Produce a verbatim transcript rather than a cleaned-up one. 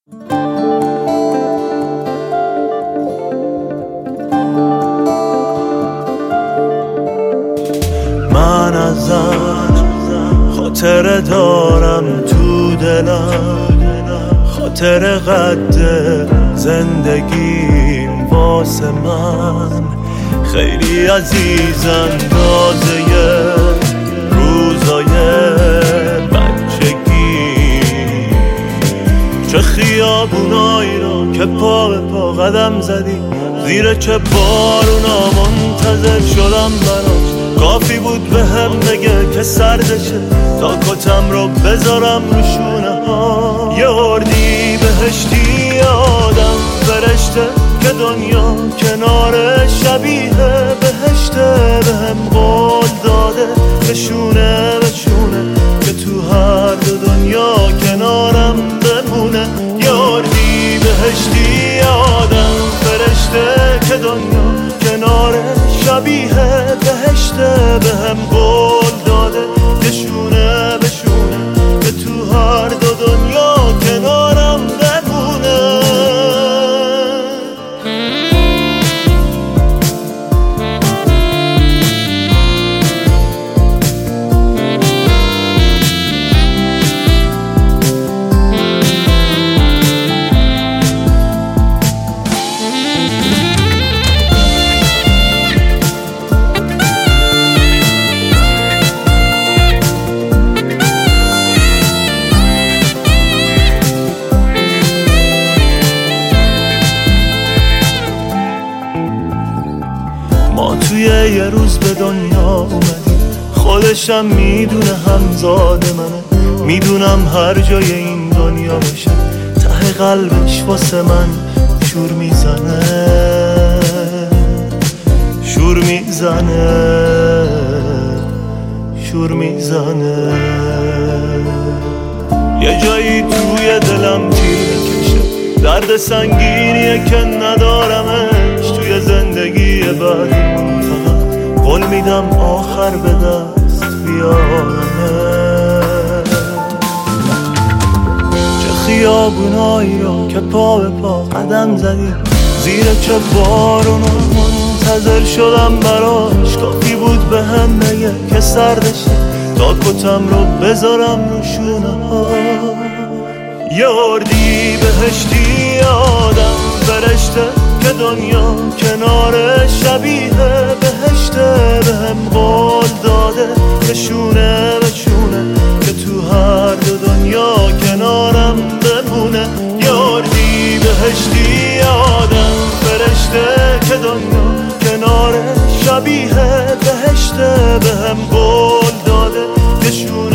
من ازت خاطره دارم تو دلم، خاطر قد زندگیم واسه من خیلی عزیز اندازه روزای بچگی. چه خیابونایی رو که پا به پا قدم زدی، زیر چه بارونا منتظر شدم براش. کافی بود به هم بگه که سردشه تا کتم رو بذارم رو شونه ها. یه اردی بهشتی آدم فرشته که دنیا کنار شبیه بهشته. به هم قول داده بشونه بشونه که تو هر دو دنیا کنارم بمونه. یه اردی بهشتی آدم فرشته که دنیا کنار شبیه بهشته. به هم قول داده بشونه بشونه که تو هر دو دنیا کنارم بمونه. ما توی یه روز به دنیا اومدیم، خودشم میدونه همزاد منه. میدونم هر جای این دنیا باشه ته قلبش واسه من شور میزنه، شور میزنه، شور میزنه. یه جایی توی دلم تیر میکشه، درد سنگینیه که ندارمش توی زندگی بعدی. قول میدم آخر به دست بیارمه. چه خیابونایی رو که پا به پا قدم زدی، زیر چه بارونا منتظر شدم براش. کافی بود به هم بگه که سردشه تا کتم رو بذارم رو شونه ها. یه اردی بهشتی آدم فرشته که دنیا کنار شبیه بهشته. به هم قول داده بشونه بشونه که تو هر دو دنیا کنارم بمونه. یه اردی بهشتی آدم فرشته که دنیا کنار شبیه بهشته. به هم قول داده بشونه